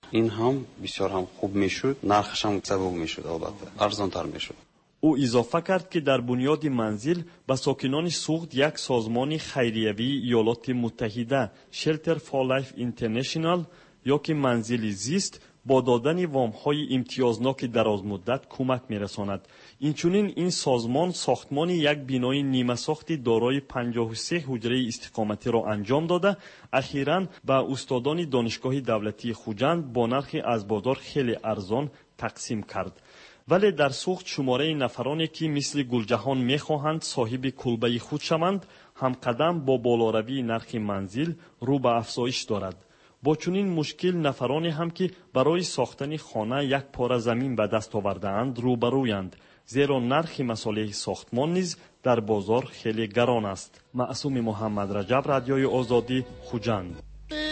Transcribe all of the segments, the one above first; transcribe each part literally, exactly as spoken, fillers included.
این هم بسیار هم خوب میشد، نرخش هم سبک میشد، البته ارزانتر میشد. او اضافه کرد که در بنیاد منزل به ساکنان سوخت یک سازمان خیریوی ایالات متحده شلتر فور لایف اینترنشنال یا که منزل زیست با دادن وام‌های امتیازناک درازمدت کمک می‌رساند. اینچنین این سازمان ساختمان یک بینای نیمه ساخت دارای پنجاه و سه حجره استقامتی را انجام داده، اخیراً به استادان دانشگاه دولتی خوجند با نرخی از بازار خیلی ارزان تقسیم کرد. ولی در سوخت شماره نفرانی که مثل گلجهان می‌خواهند صاحب کلبه خود شوند همقدم با بالاروی نرخ منزل رو به افزایش دارد. با چنین مشکل نفرانی هم که برای ساختن خانه یک پاره زمین به دست آورده‌اند روبرویند، زیرا نرخ مصالح ساختمان نیز در بازار خیلی گران است. معصوم محمد رجب، رادیوی آزادی، خوجند.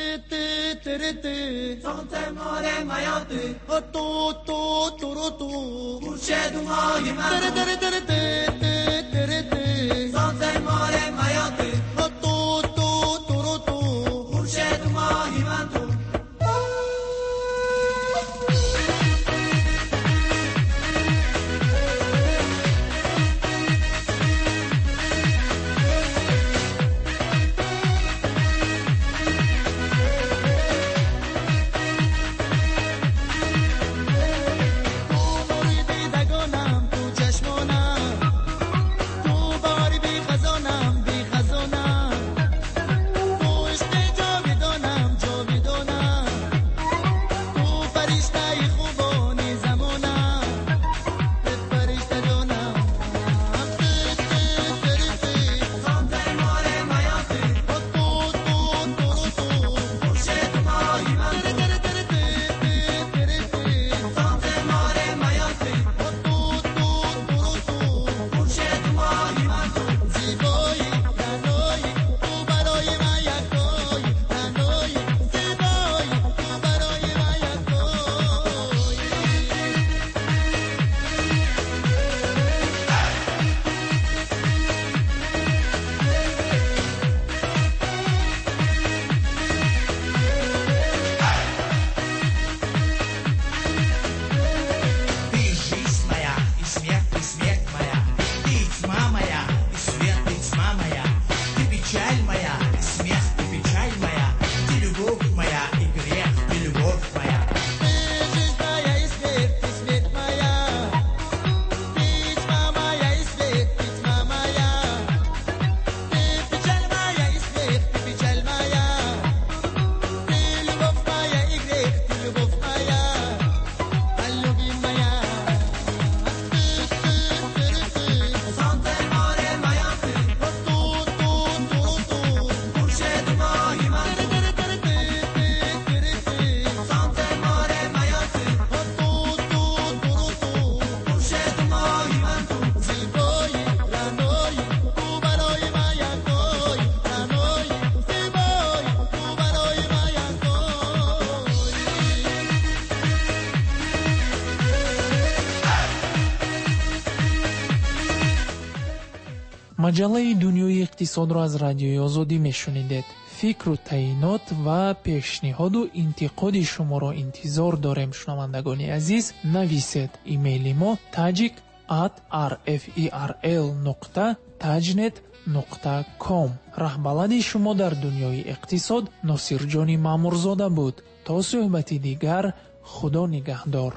маҷаллаи дунёи иқтисодро аз радиои озодӣ мешунидед. фикру таъинот ва пешниҳоду интиқоди шуморо интизор дорем. шунавандагони азиз, нависед. имейли мо tajik at r f e r l нуқта tajnet нуқта com. раҳбалади шумо дар дунёи иқтисод носирҷони маъмурзода буд. то суҳбати дигар, худо нигаҳдор.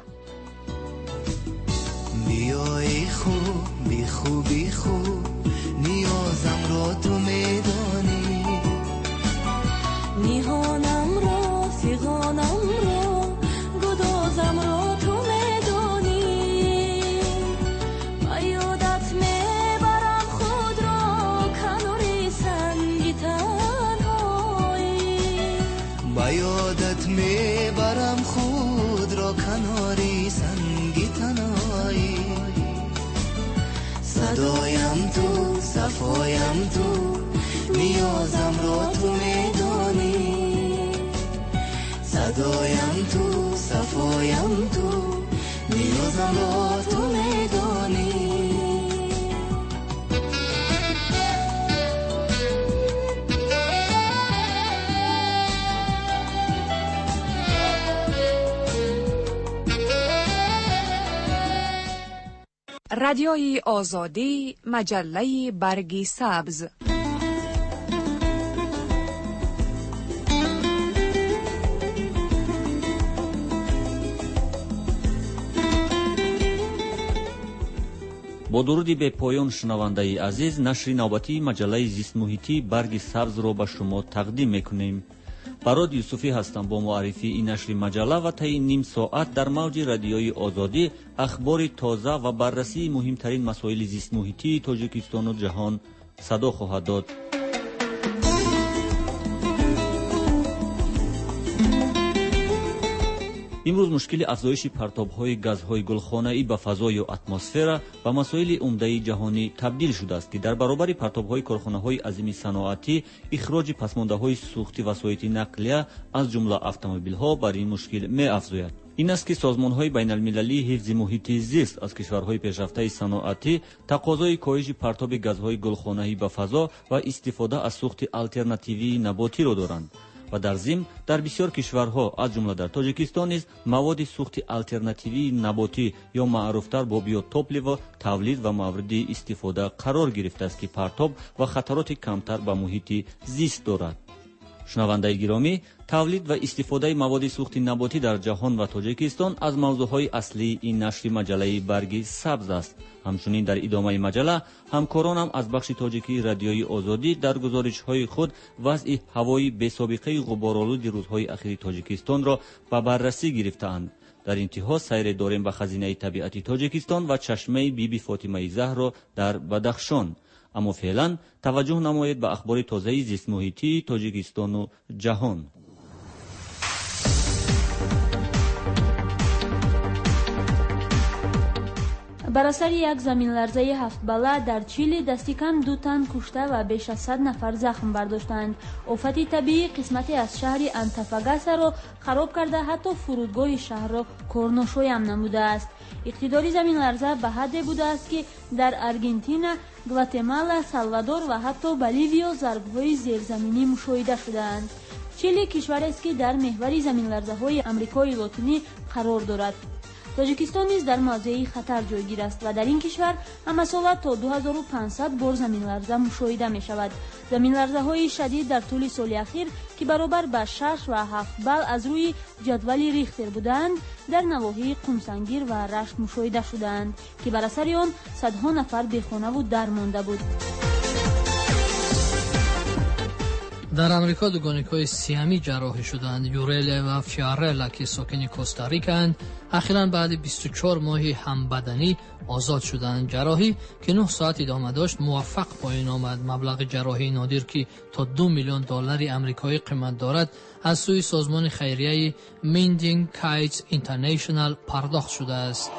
بیای خوب بی خوبی خوب نیازم را تو میدانی نیهانم را فیغانم را گدازم را تو میدانی با یادت میبرم خود را کناری سنگی تنهایی با یادت میبرم خود را کناری سنگی تنهایی صدایم تو صفایم تو نیازم را تو میدانی صدایم تو صفایم تو نیازم را تو میدانی رادیوی آزادی، مجله برگ سبز. با درودی به پایان شنونده عزیز، نشر نوبتی مجله زیست محیطی برگ سبز را به شما تقدیم میکنیم. براد یوسفی هستم با معرفی این نشر مجله و طی نیم ساعت در موج رادیوی آزادی اخبار تازه و بررسی مهمترین مسائل زیست محیطی تاجیکستان و جهان صدا خواهد داد. امروز مشکل افزایش پرتاب‌های گازهای گلخانه‌ای به فضا یا اتمسفر به مسائل عمده جهانی تبدیل شده است که در برابر پرتاب‌های کارخانه‌های عظیم صنعتی اخراج پسمانده‌های سوختی وسایط نقلیه از جمله اتومبیل‌ها بر این مشکل می‌افزاید. این است که سازمان‌های بین‌المللی حفظ محیط زیست از کشورهای پیشرفته صنعتی تقاضای کاهش پرتاب گازهای گلخانه‌ای به فضا و استفاده از سوخت آلترناتیوی نباتی را دارند. و در ضمن در بسیار کشورها از جمله در تاجیکستان نیز مواد سوخت آلترناتیوی نباتی یا معروفتر با بیوتوپلیو تولید و مورد استفاده قرار گرفته است که پرتاب و خطرات کمتر به محیط زیست دارد. شنونده گرامی، تولید و استفاده مواد سوخت نباتی در جهان و تاجیکستان از موضوعهای اصلی این نشر مجله برگ سبز است. همچنین در ادامه مجله همکارانم از بخش تاجیکی رادیوی آزادی در گزارش‌های خود وضع هوای بی‌سابقه غبارآلود روزهای اخیر تاجیکستان را به بررسی گرفته‌اند. در انتها سیر داریم به خزینه طبیعتی تاجیکستان و چشمه بی بی فاطمه زهرا در بدخشان. اما فعلا توجه نمایید به اخبار تازه زیست محیطی تاجیکستان و جهان. بر اثر یک زمین لرزه هفت بالا در چیلی دستی کم دو تن کشته و بیش از صد نفر زخم برداشتند. آفت طبیعی قسمتی از شهر انتفاگاسا را خراب کرده حتی فرودگاه شهر را کارناشوی هم نموده است. اقتدار زمین لرزه به حدی بوده است که در آرژانتین، گواتمالا، سالوادور و حتی بولیویا ضربه‌های زیرزمینی مشاهده شده‌اند. چیلی کشوری است که در محور زمین لرزه‌های آمریکای لاتینی قرار دارد. تاجیکستان نیز در موضع خطر جایگیر است و در این کشور همه ساله تا دو هزار و پانصد بار زمین لرزه مشاهده می شود. زمین لرزه های شدید در طول سال اخیر که برابر به شش و هفت بال از روی جدول ریختر بودند در نواحی قمسنگیر و رشت مشاهده شدند که بر اثر آن صدها نفر بیخانه و درمانده بود. در امریکا دو گونه‌های سیامی جراحی شدند. یوریل و فیارلا که ساکن کوستاریکاند اخیراً بعد بیست و چهار ماه همبدنی آزاد شدند. جراحی که نه ساعت ادامه داشت موفق پایان آمد. مبلغ جراحی نادر که تا دو میلیون دلار آمریکایی قیمت دارد از سوی سازمان خیریه میندینگ کایتس اینترنشنال پرداخت شده است.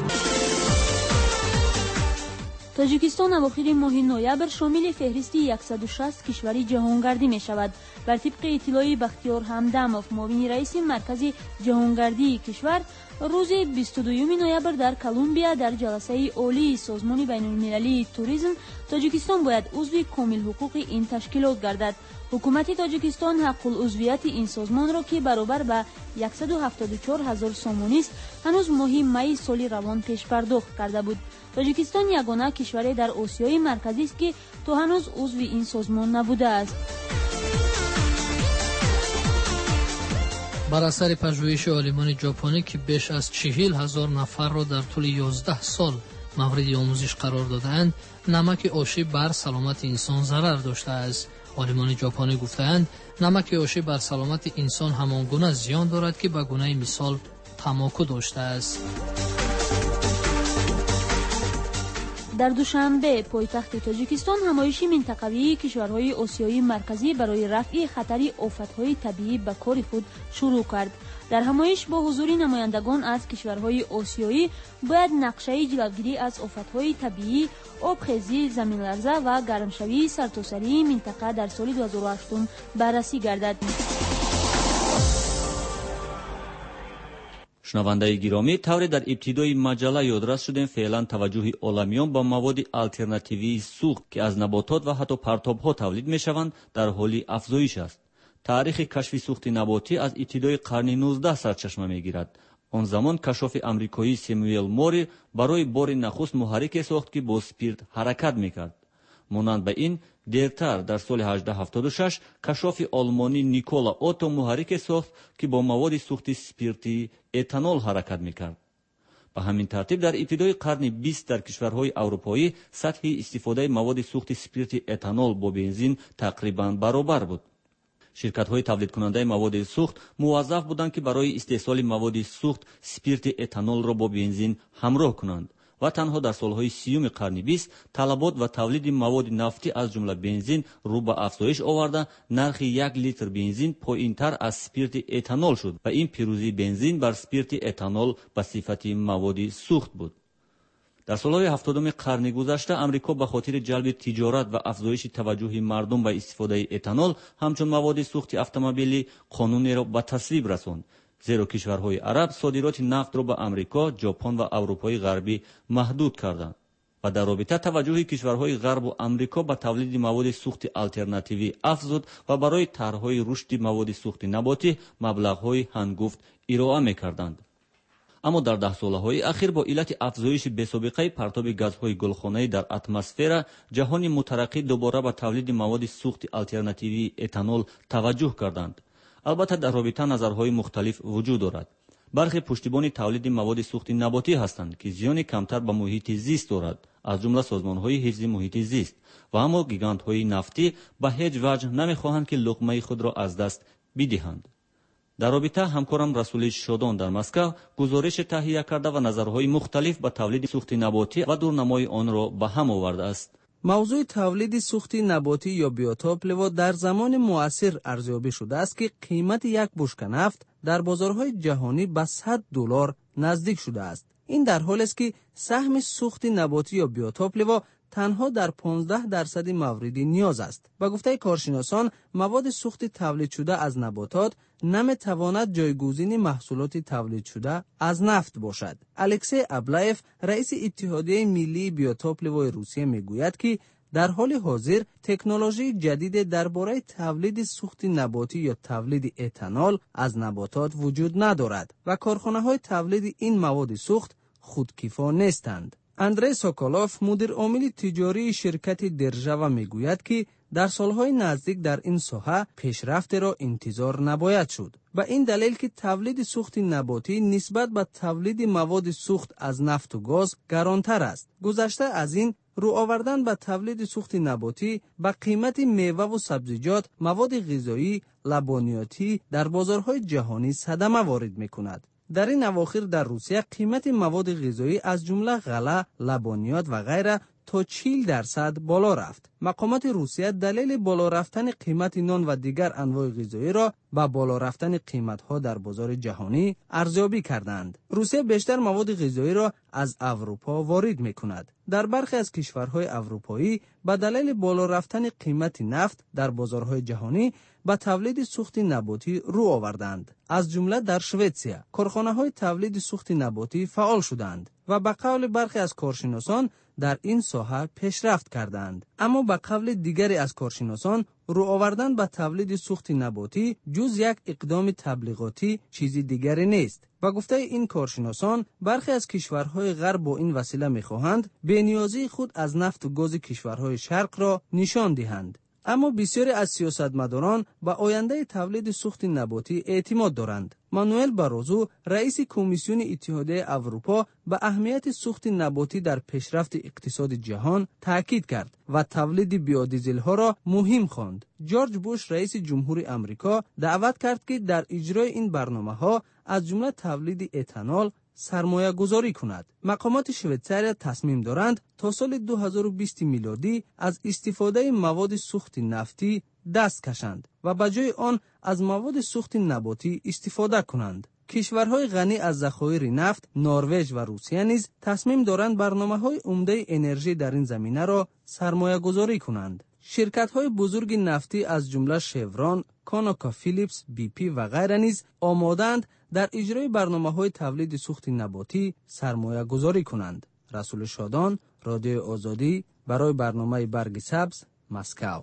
تاجیکستان اواخر ماه نوامبر شامل فهرست صد و شصت کشوری جهانگردی می شود. بر طبق اطلاع بختیار همدموف معاون رئیس مرکز جهانگردی کشور روز بیست و دوم نوامبر در کلمبیا در جلسه عالی سازمان بین المللی توریسم تاجیکستان باید عضو کامل حقوق این تشکیلات گردد. حکومت تاجیکستان حق العضویت این سازمان را که برابر به صد و هفتاد و چهار هزار سومانی است هنوز ماه می سال روان پیش پرداخت کرده بود. تاجیکستان یگانه کشور در آسیای مرکزی است که تا هنوز عضو این سازمان نبوده است. بر اثر پژوهش عالمان ژاپنی که بیش از چهل هزار نفر را در طول یازده سال مورد آموزش قرار دادند، نمک آشی بر سلامت انسان ضرر داشته است. عالمان ژاپنی گفتند نمک آشی بر سلامت انسان همان گونه زیان دارد که به گونه مثال تماکو داشته است. در دوشنبه پایتخت تاجیکستان همایشی منطقوی کشورهای آسیایی مرکزی برای رفع خطر آفت‌های طبیعی به کار خود شروع کرد. در همایش با حضور نمایندگان از کشورهای آسیایی باید نقشه جلوگیری از آفت‌های طبیعی، آبخیزی، زمین لرزه و گرمشوی سرتاسری منطقه در سال دو هزار و هشت بررسی گردد. شنونده گرامی، طوری در ابتدای مجله یادرس شدیم فعلا توجه عالمیان با مواد آلترناتیوی سوخت که از نباتات و حتی پرتاب‌ها تولید می‌شوند در حال افزایش است. таърихи кашфи сӯхти наботӣ аз ибтидои қарни нуздаҳ сарчашма мегирад. он замон кашофи амрикоӣ Сэмюэл Мори барои бори нахуст муҳаррике сохт ки бо спирт ҳаракат мекард. монанд ба ин дертар дар соли ҳаждаҳ ҳафтоду шаш кашофи олмонӣ Никола Отто муҳаррике сохт ки бо маводи сӯхти спиртии этанол ҳаракат мекард. ба ҳамин тартиб дар ибтидои қарни бист дар кишварҳои аврупоӣ сатҳи истифодаи маводи сӯхти спирти этанол бо бензин тақрибан баробар буд. ширкатҳои тавлидкунандаи маводи сӯхт муваззаф буданд ки барои истеҳсоли маводи сӯхт спирти этанолро бо бензин ҳамроҳ кунанд ва танҳо дар солҳои сиюми қарни бист талабот ва тавлиди маводи нафтӣ аз ҷумла бензин рӯ ба афзоиш оварда нархи як литр бензин поинтар аз спирти этанол шуд ва ин пирӯзии бензин бар спирти этанол ба сифати маводи сӯхт буд. дар солҳои ҳафтодуми қарни гузашта амрико ба хотири ҷалби тиҷорат ва афзоиши таваҷҷӯҳи мардум ба истифодаи этанол ҳамчун маводи сӯхти автомобилӣ қонунеро ба тасвиб расонд, зеро кишварҳои араб содироти нафтро ба амрико, ҷопон ва аврупои ғарбӣ маҳдуд карданд ва дар робита таваҷҷӯҳи кишварҳои ғарбу амрико ба тавлиди маводи сӯхти алтернативӣ афзуд ва барои тарҳҳои рушди маводи сӯхти наботӣ маблағҳои ҳангуфт ироа мекарданд. аммо дар даҳсолаҳои ахир бо иллати афзоиши бесобиқаи партоби газҳои гулхонаӣ дар атмосфера ҷаҳони мутараққӣ дубора ба тавлиди маводи сӯхти алтернативии этанол таваҷҷӯҳ карданд. албатта дар робита назарҳои мухталиф вуҷуд дорад. бархе пуштибони тавлиди маводи сӯхти наботӣ ҳастанд ки зиёни камтар ба муҳити зист дорад, аз ҷумла созмонҳои ҳифзи муҳити зист, ва аммо гигантҳои нафтӣ ба ҳеҷ ваҷҳ намехоҳанд ки луқмаи худро аз даст бидиҳанд. дар робита ҳамкорам Расули Шодон дар Москав гузорише таҳия карда ва назарҳои мухталиф ба тавлиди сӯхти наботӣ ва дурнамои онро ба ҳам овардааст. мавзӯи тавлиди сӯхти наботӣ ё биотопливо дар замони муассир арзёбӣ шудааст ки қимати як бушка нафт дар бозорҳои ҷаҳонӣ ба сад доллар наздик шудааст. ин дар ҳоле аст ки саҳми сӯхти наботӣ ё биотопливо танҳо дар понздаҳ дарсади мавриди ниёз аст. ба гуфтаи коршиносон, маводи сӯхти тавлидшуда аз наботот наметавонад ҷойгузини маҳсулоти тавлидшуда аз нафт бошад. Алексей Аблаев, раиси Иттиҳодияи Миллии биотопливои Русия, мегӯяд ки дар ҳоли ҳозир технологияи ҷадиде дар бораи тавлиди сӯхти наботӣ ё тавлиди этанол аз наботот вуҷуд надорад ва корхонаҳои тавлиди ин маводи сӯхт худкифо нестанд. Андрей Соколов, мудиромили тиҷории ширкати Держава, мегӯяд ки дар солҳои наздик дар ин соҳа пешрафтеро интизор набояд шуд. ба ин далел ки тавлиди сӯхти наботӣ нисбат ба тавлиди маводи сӯхт аз нафту гоз гаронтар аст. гузашта аз ин, рӯ овардан ба тавлиди сӯхти наботӣ ба қимати меваву сабзиҷот, маводи ғизоӣ, лабониётӣ дар бозорҳои ҷаҳонӣ садама ворид мекунад. дар ин авохир дар Русия қимати маводи ғизоӣ аз ҷумла ғала, лабониёт ва ғайра то чил дарсад боло рафт. мақомоти Русия далели боло рафтани қимати нон ва дигар анвои ғизоиро ба боло рафтани қиматҳо дар бозори ҷаҳонӣ арзёбӣ карданд. Русия бештар маводи ғизоиро аз Аврупо ворид мекунад. дар бархе аз кишварҳои аврупоӣ ба далели боло рафтани қимати нафт дар бозорҳои ҷаҳонӣ ба тавлиди сӯхти наботӣ рӯ оварданд. аз ҷумла дар Шветсия корхонаҳои тавлиди сӯхти наботӣ фаъол шуданд ва ба қавли бархе аз коршиносон дар ин соҳа пешрафт карданд. аммо ба қавли дигаре аз коршиносон, рӯ овардан ба тавлиди сӯхти наботӣ ҷуз як иқдоми таблиғотӣ чизи дигаре нест. ба гуфтаи ин коршиносон, бархе аз кишварҳои ғарб бо ин васила мехоҳанд бениёзии худ аз нафту гози кишварҳои шарқро нишон диҳанд. аммо бисёре аз сиёсатмадорон ба ояндаи тавлиди сӯхти наботӣ эътимод доранд. Мануэл Барозу, раиси Комиссиони Иттиҳодияи Аврупо, ба аҳамияти сӯхти наботӣ дар пешрафти иқтисоди ҷаҳон таъкид кард ва тавлиди биодизелҳоро муҳим хонд. Ҷорҷ Буш, раиси ҷумҳури Амрико, даъват кард ки дар иҷрои ин барномаҳо, аз ҷумла тавлиди этанол, сармоягузорӣ кунад. мақомоти Швейтсария тасмим доранд то соли ду ҳазору бист милодӣ аз истифодаи маводи сӯхти нафтӣ даст кашанд ва ба ҷои он аз маводи сӯхти наботӣ истифода кунанд. кишварҳои ғанӣ аз захоири нафт, Норвеж ва Русия низ тасмим доранд барномаҳои умдаи энержӣ дар ин заминаро сармоягузорӣ кунанд. ширкатҳои бузурги нафтӣ аз ҷумла Шеврон, ConocoPhillips, би пи ва ғайра низ омодаанд дар иҷрои барномаҳои тавлиди сӯхти наботӣ сармоягузорӣ кунанд. Расули Шодон, Радиои Озодӣ, барои барномаи Барги Сабз, Москав.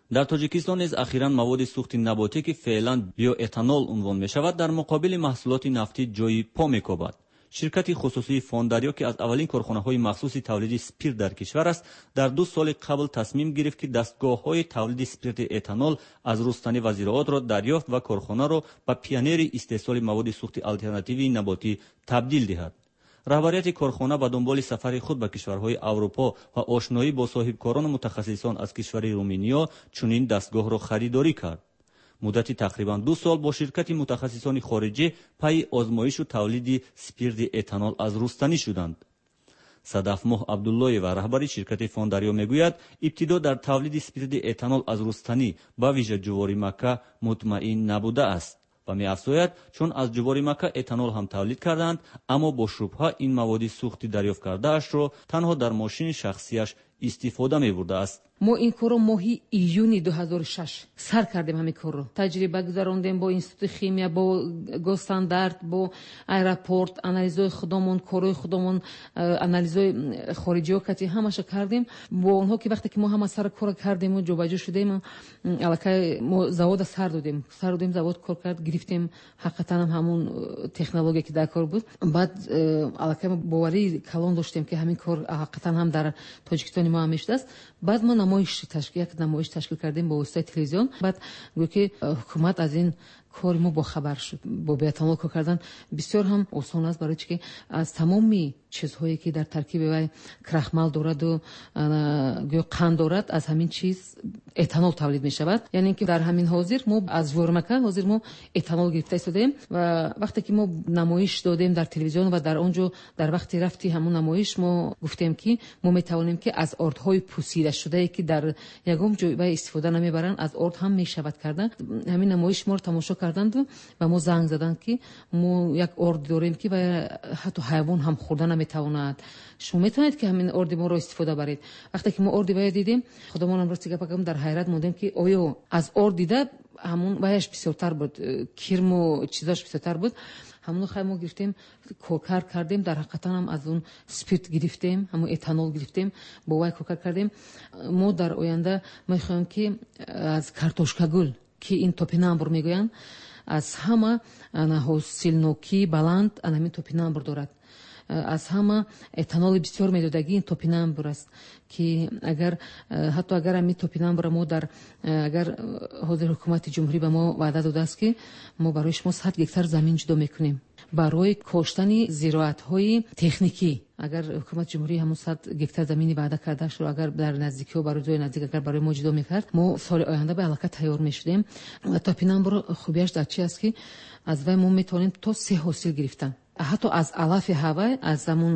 дар тоҷикистон низ ахиран маводи сӯхти наботӣ ки феълан биоэтанол унвон мешавад дар муқобили маҳсулоти нафтӣ ҷойи по мекобад. ширкати хусусии Фондарё ки аз аввалин корхонаҳои махсуси тавлиди спирт дар кишвар аст, дар ду соли қабл тасмим гирифт ки дастгоҳҳои тавлиди спирти этанол аз Рустани ва зироатро дарёфт ва корхонаро ба пионери истеҳсоли маводи сӯхти алтернативии наботӣ табдил диҳад. раҳбарияти корхона ба дунболи сафари худ ба кишварҳои Аврупо ва ошноӣ бо соҳибкорону мутахассисон аз кишвари Руминиё чунин дастгоҳро харидорӣ кард. муддати тақрибан ду сол бо ширкати мутахассисони хориҷӣ пайи озмоишу тавлиди спирти этанол аз рустанӣ шуданд. Садафмоҳ Абдуллоева, раҳбари ширкати Фондарё, мегӯяд, ибтидо дар тавлиди спирти этанол аз рустанӣ ба вижа ҷувори Макка мутмаин набудааст ва меафзояд, чун аз ҷувори Макка этанол ҳам тавлид карданд, аммо бо шубҳа ин маводи сӯхти дарёфт кардаашро танҳо дар мошини шахсияш истифода мебурдааст. мо ин корро моҳи июни ду ҳазору шаш сар кардем. ҳамин корро таҷриба гузарондем бо институти химия, бо госстандарт, бо аэропорт, анализои худомон, корҳои худомон, анализои хориҷиҳо кати ҳамаша кардем. бо онҳо ки вақте ки мо ҳама сар кора кардему ҷобаҷӯ шудем, аллакай мо завода сар додем сар додем завод кор кард, гирифтем ҳақиқатан ҳамун технология ки дар кор буд. баъд аллакай мо боварии калон доштем ки ҳамин кор ҳақиқатан ҳам дар тоҷикистони мо ҳам мешудааст. баъд мо намоиш ташкил як намоиш ташкил кардем бо воситаи телевизион. баъд гӯё ки ҳукумат аз ин кори мо бохабар шуд. бо биоэтанол кор кардан бисёр ҳам осон аст, барои чӣ ки аз тамоми чизҳое ки дар таркиби вай крахмал дораду гӯё қанд дорад, аз ҳамин чиз этанол тавлид мешавад. яъне ки дар ҳамин ҳозир мо аз ҷувормака ҳозир мо этанол гирифта истодаем ва вақте ки мо намоиш додем дар телевизион ва дар он ҷо дар вақти рафти ҳамун намоиш мо гуфтем ки мо метавонем ки аз ордҳои пӯсидашудае ки дар ягон ҷой вай истифода намебаранд, аз орд ҳам мешавад кардан. ҳамин намоиш моро тамошо карданду ва мо занг заданд ки мо як орд дорем ки ва ҳатто ҳайвон ҳам хӯрда наметавонад, шумо метавонед ки ҳамин орди моро истифода баред. вақте ки мо орди вай дидем, худомонам рости гапа гӯям, дар ҳайрат мондем ки оё аз орд дида ҳамун ваяш бисёртар буд, кирму чизаш бисёртар буд. ҳамон хай мо гирифтем коркар кардем, дар ҳақиқатан ҳам аз он спирт гирифтем, ҳамон этанол гирифтем, бо вай коркар кардем. мо дар оянда мехоҳем ки аз картошкагул ки ин топинамбур мегӯянд, аз ҳама ҳосилнокӣ баланд анамин топинамбур дорад. аз ҳама этаноли бисёр медодагӣ ин топинамбур аст ки агар ҳатто агар ами топинамбура мо дар агар ҳозир ҳукумати ҷумҳурӣ ба мо ваъда додааст ки мо барои шумо сад гектар замин ҷудо мекунем барои коштани зироатҳои техникӣ. агар ҳукумати ҷумҳурӣ ҳамун сад гектар замини ваъда кардашро агар дар наздикиҳо барои ҷои наздик агар барои мо ҷудо мекард, мо соли оянда ба аллакай тайёр мешудем. топинамбур хубияш дар чи аст ки аз вай мо метавонем то се ҳосил гирифтан. ҳатто аз алафи ҳавай, аз ҳамун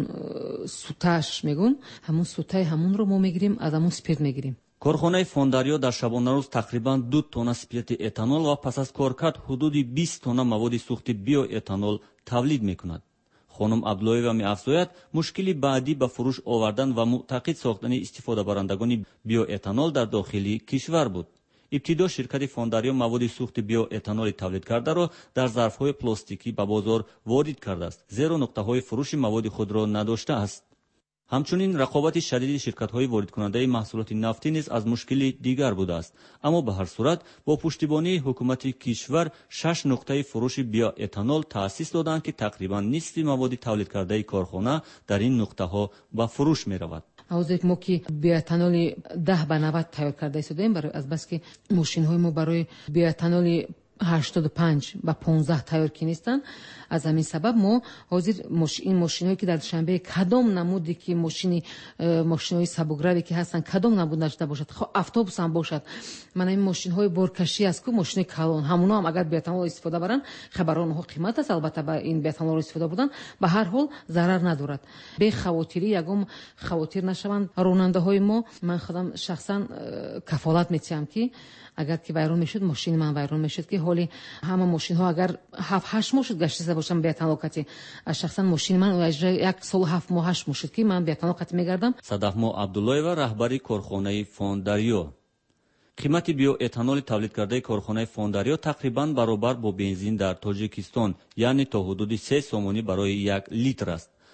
сутааш мегӯн, ҳамун сутаи ҳамунро мо мегирем, аз ҳамун спирт мегирем. корхонаи Фондарё дар шабонарӯз тақрибан ду тонна спирти этанол ва пас аз коркард ҳудуди бист тонна маводи сӯхти биоэтанол тавлид мекунад. хонум Абдуллоева меафзояд, мушкили баъдӣ ба фурӯш овардан ва муътақид сохтани истифодабарандагони биоэтанол дар дохили кишвар буд. ибтидо ширкати Фондарё маводи сӯхти биоэтаноли тавлид кардаро дар зарфҳои пластикӣ ба бозор ворид кардааст, зеро нуқтаҳои фурӯши маводи худро надоштааст. ҳамчунин рақобати шадиди ширкатҳои воридкунандаи маҳсулоти нафтӣ низ аз мушкили дигар будааст. аммо ба ҳар сурат бо пуштибонии ҳукумати кишвар шаш нуқтаи фурӯши биоэтанол таъсис доданд ки тақрибан нисфи маводи тавлидкардаи корхона дар ин нуқтаҳо ба фурӯш меравад. ҳозир мо ки биоэтаноли даҳ ба навад тайёр карда истодаем, аз бас ки мошинҳои мо барои биоэтаноли ҳаштоду панҷ ба понздаҳ тайёр ки нестанд. аз ҳамин сабаб мо ҳозир ин мошинҳое ки дар душанбе кадом намуди ки мошини мошинҳои сабукраве ки ҳастанд, кадом намуд нашуда бошад, хо автобус ҳам бошад, мана ин мошинҳои боркашӣ аст ку мошини калон, ҳамуно ҳам агар биоэтанол истифода баранд, хабар онҳо қимат аст, албатта ба ин биоэтанолро истифода бурдан ба ҳар ҳол зарар надорад. бехавотирӣ ягон хавотир нашаванд ронандаҳои мо. ман худам шахсан кафолат метиҳам ки агар ки вайрон мешуд, мошини ман вайрон мешуд ки ҳоли ҳама мошинҳо агар ҳафт ҳашт моҳ шуд гаштида бошам биоэтанол кати, аз шахсан мошини ман як сол ҳафт моҳ ҳашт моҳ шуд ки ман биоэтанол кати мегардам. Садафмоҳ Абдуллоева, раҳбари корхонаи Фондарё. қимати биоэтаноли тавлидкардаи корхонаи Фондарё тақрибан баробар бо бензин дар Тоҷикистон, яъне то ҳудуди се сомонӣ барои як литр аст.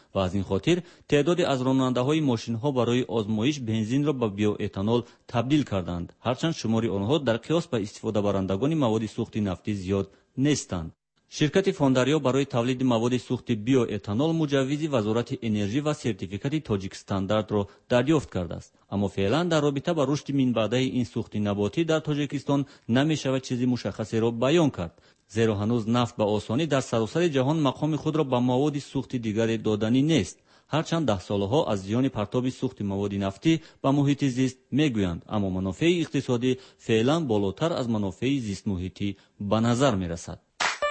و از این خاطر تعدادی از راننده‌های ماشین‌ها برای آزمایش بنزین را به بیوئتانول تبدیل کردند، هرچند شمار آنها در قیاس به استفاده برندگان مواد سوخت نفتی زیاد نیستند. شرکت فاندریا برای تولید مواد سوخت بیوئتانول مجوز وزارت انرژی و سرتیفیکات تاجیک استاندارد را دریافت کرده است، اما فعلا در رابطه با رشد منبعه این سوخت نباتی در تاجیکستان نمی‌شود چیزی مشخصی را بیان کرد، زیرا هنوز نفت به آسانی در سراسر جهان مقام خود را به مواد سوخت دیگر دادنی نیست. هرچند ده سالها از زیان پرتاب سوخت مواد نفتی به محیط زیست میگویند، اما منافع اقتصادی فعلا بالاتر از منافع زیست محیطی به نظر میرسد.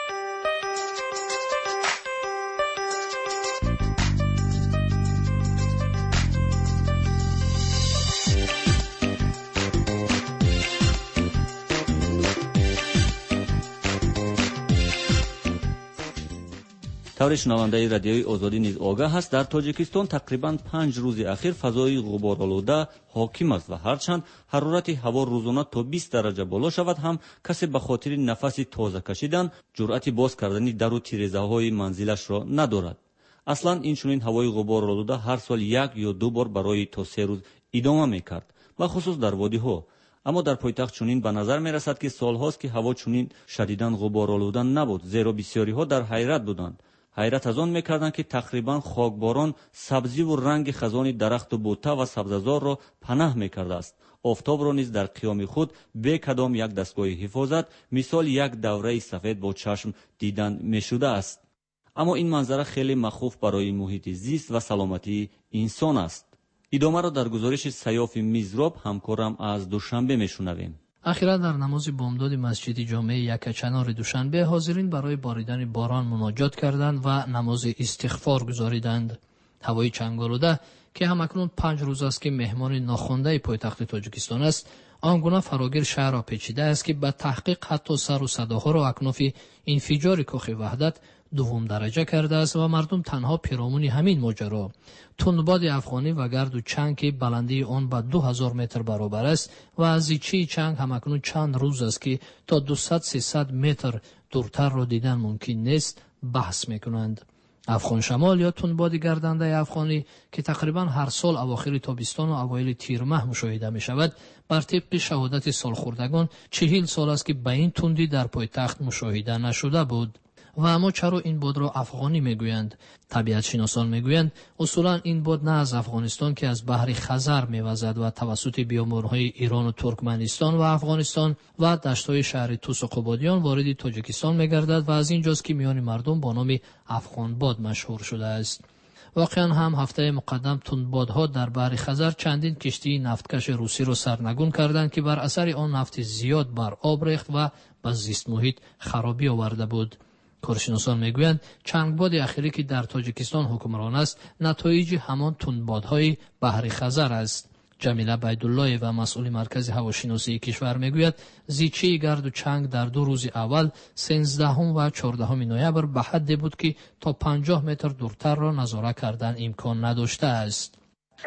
طور شنونده رادیوی آزادی نیز آگاه است در تاجیکستان تقریبا پنج روز اخیر فضای غبارآلوده حاکم است و هرچند حرارت هوا روزانه تا بیست درجه بالا شود هم کسی به خاطر نفس تازه کشیدن جرأت باز کردن در و تیره‌زده های منزلش را ندارد. اصلا این چنین هوای غبارآلوده هر سال یک یا دو بار برای تا سه روز ادامه میکرد، و خصوص در وادی ها. اما در پایتخت چنین به نظر می رسد که سالهاست که هوا چنین شدیداً غبارآلوده نبود، زیرا بسیاری ها در حیرت بودند. حیرت از آن میکردند که تقریبا خاکباران سبزی و رنگ خزان درخت و بوته و سبززار را پناه میکرده است. آفتاب را نیز در قیام خود به کدام یک دستگاه حفاظت مثال یک دوره سفید با چشم دیدن میشده است. اما این منظره خیلی مخوف برای محیط زیست و سلامتی انسان است. ادامه را در گزارش سیاف میزراب همکارم از دوشنبه میشنویم. اخیرا در نماز بامداد مسجد جامع یکچنار دوشنبه حاضرین برای باریدن باران مناجات کردند و نماز استغفار گزاریدند. هوای چنگ‌آلوده که همکنون پنج روز است که مهمان ناخوانده پایتخت تاجیکستان است، آنگونه فراگیر شهر را پیچیده است که به تحقیق حتی سر و صداها را اکناف انفجار کاخ وحدت دوم درجه کرده است و مردم تنها پیرامون همین ماجرا تندباد افغانی و گرد و چنگ که بلندی آن به دو هزار متر برابر است و از زیچه چنگ همکنون چند روز است که تا دویست سیصد متر دورتر را دیدن ممکن نیست بحث میکنند. افغان شمال یا تندباد گردنده افغانی که تقریبا هر سال اواخر تابستان و اوایل تیر ماه مشاهده می شود، بر طبق شهادت سالخوردگان چهل سال است که به این تندی در پایتخت مشاهده نشده بود. و اما چرا این باد را افغانی میگویند؟ طبیعت شناسان میگویند اصولا این باد نه از افغانستان که از بحر خزر میوزد و توسط بیابانهای ایران و ترکمنستان و افغانستان و دشت‌های شهر توس و قبادیان وارد تاجیکستان میگردد و از اینجاست که میان مردم با نام افغان باد مشهور شده است. واقعا هم هفته مقدم تندبادها در بحر خزر چندین کشتی نفتکش روسی را سرنگون کردند که بر اثر آن نفت زیاد بر آب ریخت و به زیست محیط خرابی آورده بود. کارشناسان میگویند چنگباد اخیری که در تاجیکستان حکمران است نتایج همان تندبادهای بحر خزر است. جمیله بیدالله و مسئول مرکز هواشناسی کشور میگوید زیچه گرد و چنگ در دو روز اول سیزدهم و چهاردهم نوامبر به حدی بود که تا پنجاه متر دورتر را نظارت کردن امکان نداشته است.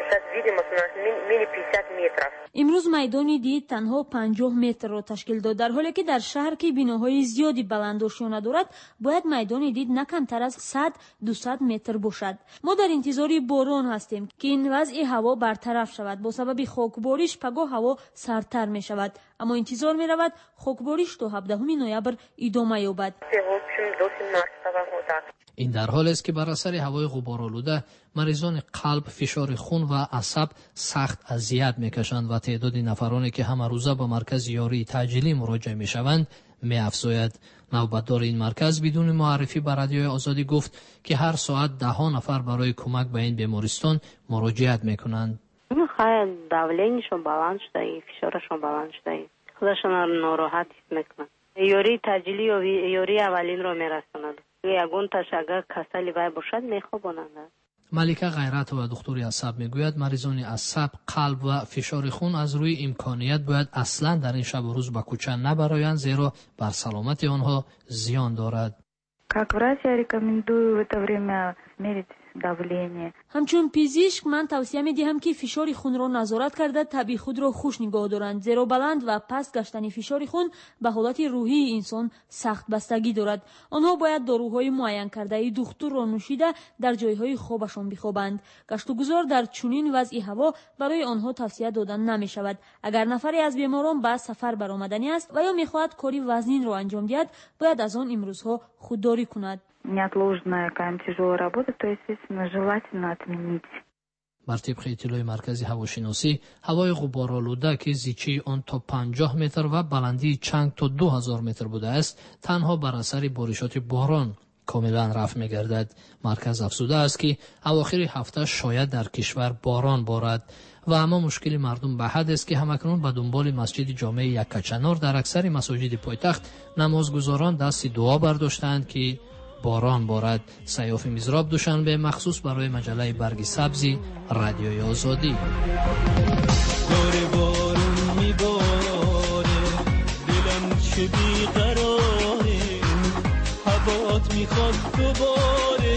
امروز میدانی دید تنها پنجاه متر را تشکیل داد، در حالی که در شهر که بناهای زیادی بلندوشی ندارد باید میدانی دید نه کمتر از صد دویست متر باشد. ما در انتظار باران هستیم که این وضع هوا برطرف شود. با سبب خاکباریش پگاه هوا سردتر می شود، اما انتظار می رود خاکباریش تا هفدهم نوامبر ادامه یابد. این در حال است که بر اثر هوای غبارآلوده مریضان قلب، فشار خون و عصب سخت اذیت میکشند و تعداد نفرانی که همه روزه به مرکز یاری تجلیلی مراجعه میشوند میافزاید. نوبتدار این مرکز بدون معرفی به رادیوی آزادی گفت که هر ساعت ده ها نفر برای کمک به این بیمارستان مراجعت میکنند. خیلی داولینشون بلند شده، فشارشون بلند شده، خودشون ناراحت میکنند. یاری تجلیلی و یاری اولین رو میرساند. یگون تاش اگر کسلی وای باشد میخوابانند. ملکه غیرت و دکتر عصب میگوید مریضان عصب، قلب و فشار خون از روی امکانیت باید اصلا در این شب و روز به کوچه نبرایند، زیرا بر سلامت آنها زیان دارد. Как врач я рекомендую в это время мерить давление. ҳамчун пизишк ман тавсия медиҳам ки фишори хунро назорат карда таби худро хуш нигоҳ доранд, зеро баланд ва паст гаштани фишори хун ба ҳолати рӯҳии инсон сахт бастагӣ дорад. онҳо бояд доруҳои муайян кардаи духтурро нӯшида дар ҷойҳои хобашон бихобанд. гаштугузор дар чунин вазъи ҳаво барои онҳо тавсия дода намешавад. агар нафаре аз беморон ба сафар баромаданӣ аст ва ё мехоҳад кори вазнинро анҷом диҳад, бояд аз он имрӯзҳо худдорӣ кунад. Неотложная какая-нибудь тяжелая работа, то, естественно, желательно отменить. бар тибқи иттилои маркази ҳавошиносӣ, ҳавои ғуборолуда ки зичии он то панҷоҳ метр ва баландии чанг то ду ҳазор метр будааст, танҳо бар асари боришоти борон комилан рафъ мегардад. марказ афзудааст ки авохири ҳафта шояд дар кишвар борон борад ва аммо мушкили мардум ба ҳаддест ки ҳамакнун ба дунболи масҷиди ҷомеи Яккачанор дар аксари масоҷиди пойтахт намозгузорон дасти дуо бардоштаанд ки борон борад. Сайёфи Мизроб, душанбе, махсус барои маҷаллаи барги сабзи радиои Озодӣ. داره بارون میباره دلم چه بیقراره هوات میخواد دوباره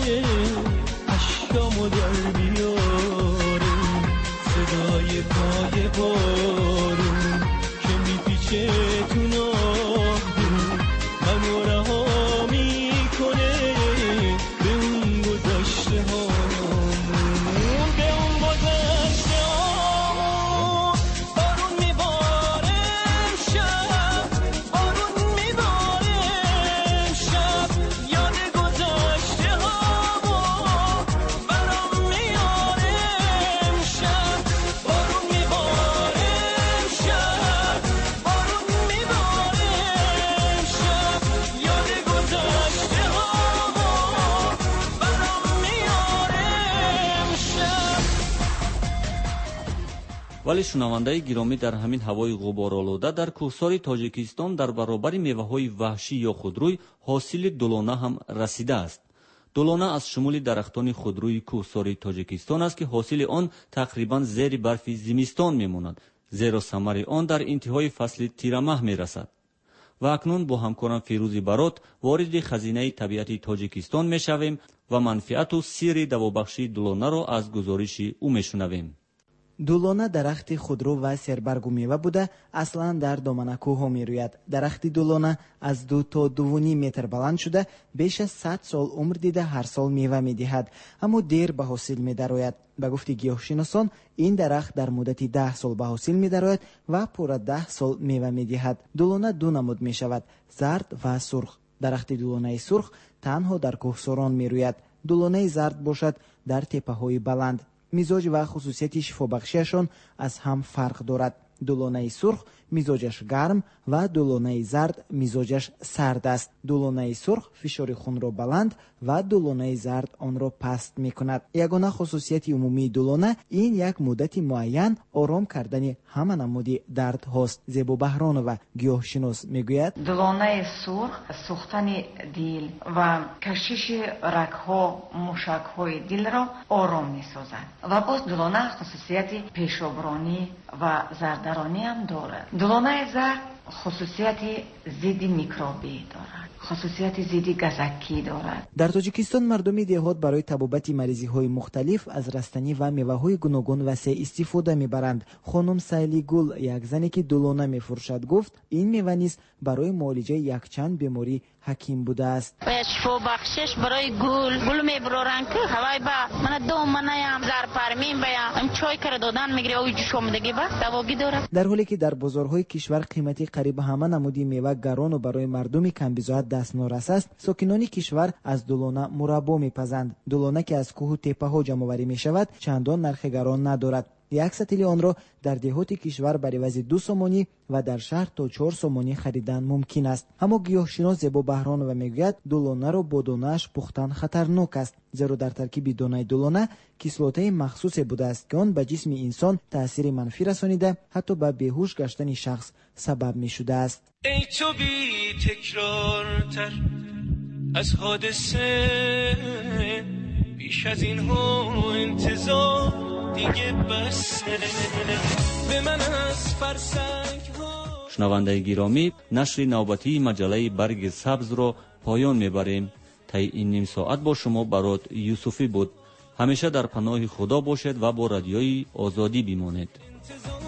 اشکامو در بیاره صدای پای بارون که میپیچه تو ناهون منو رها میکنه به اون گذشته هامون به اون گذشته هامون بارون میباره امشب بارون میباره امشب یاد گذشته هامون برام میاره امشب بارون میباره امشب بارون میباره امشب یاد گذشته هامون برام میاره امشب. вале шунавандаи гиромӣ, дар ҳамин ҳавои ғуборолуда дар кӯҳсори тоҷикистон дар баробари меваҳои ваҳшӣ ё худрӯй ҳосили дулона ҳам расидааст. дулона аз шумули дарахтони худрӯи кӯҳсори тоҷикистон аст ки ҳосили он тақрибан зери барфи зимистон мемонад, зеро самари он дар интиҳои фасли тирамаҳ мерасад. ва акнун бо ҳамкорам Фирӯзи Барот вориди хазинаи табиати тоҷикистон мешавем ва манфиату сирри давобахшии дулонаро аз гузориши ӯ мешунавем. дулона дарахти худрӯ ва сербаргу мева буда аслан дар доманакӯҳҳо мерӯяд. дарахти дулона аз ду то дувуним метр баланд шуда беш аз сад сол умр дида ҳар сол мева медиҳад, аммо дер ба ҳосил медарояд. ба гуфти гиёҳшиносон ин дарахт дар муддати даҳ сол ба ҳосил медарояд ва пурра даҳ сол мева медиҳад. дулона ду намуд мешавад: зард ва сурх. дарахти дулонаи сурх танҳо дар кӯҳсорон мерӯяд. дулонаи зард бошад дар теппаҳои баланд. мизоҷ ва хусусияти шифобахшиашон аз ҳам фарқ дорад. дулонаи сурх мизоҷаш гарм ва дулонаи зард мизоҷаш сард аст. дулонаи сурх фишори хунро баланд ва дулонаи зард онро паст мекунад. ягона хусусияти умумии дулона ин як муддати муайян ором кардани ҳама намуди дардҳост. Зебо Баҳронова, гиёҳшинос, мегӯяд: дулонаи сурх сӯхтани дил ва кашиши рагҳо, мушакҳои дилро ором месозад ва боз дулона хусусияти пешобронӣ ва зардаронӣ ҳам дорад. дулонаи зард хусусияти зидди микробӣ дорад, хусусияти зидди газакӣ дорад. дар тоҷикистон мардуми деҳот барои табобати маризиҳои мухталиф аз растанӣ ва меваҳои гуногун васеъ истифода мебаранд. хонум Сайлигул, як зане ки дулона мефурӯшад, гуфт ин мева низ барои муолиҷаи якчанд беморӣ ҳаким будааст. باید شفا بخشش برای گل گل میبرورن که هوای با من دو منایم زار پرمین بیام ام چای کر دادن میگیره او جوش اومدگی با دواگی داره. дар ҳоле ки дар бозорҳои кишвар қимати қариб ҳама намуди мева гарону барои мардуми камбизоат дастнорас аст, сокинони кишвар аз дулона мураббо мепазанд. дулона ки аз кӯҳу теппаҳо ҷамъоварӣ мешавад, чандон нархи гарон надорад. як сатили онро дар деҳоти кишвар бар ивази ду сомонӣ ва дар шаҳр то чор сомонӣ харидан мумкин аст. ҳаммо гиёҳшинос Зебо Баҳронова мегӯяд, дулонаро бо донааш пухтан хатарнок аст, зеро дар таркиби донаи дулона кислотаи махсусе будааст ки он ба ҷисми инсон таъсири манфӣ расонида ҳатто ба беҳуш гаштани шахс сабаб мешудааст. ای تو بی تکرارتر از حادثه بیش از این ها انتظار دیگه بسه به من از فرسنگ ها. шунавандаи гиромӣ, нашри навбатии маҷаллаи барги сабзро поён мебарем. طی این نیم ساعت با شما برات یوسفی بود. همیشه در پناه خدا باشد و با رادیوی آزادی بمانید.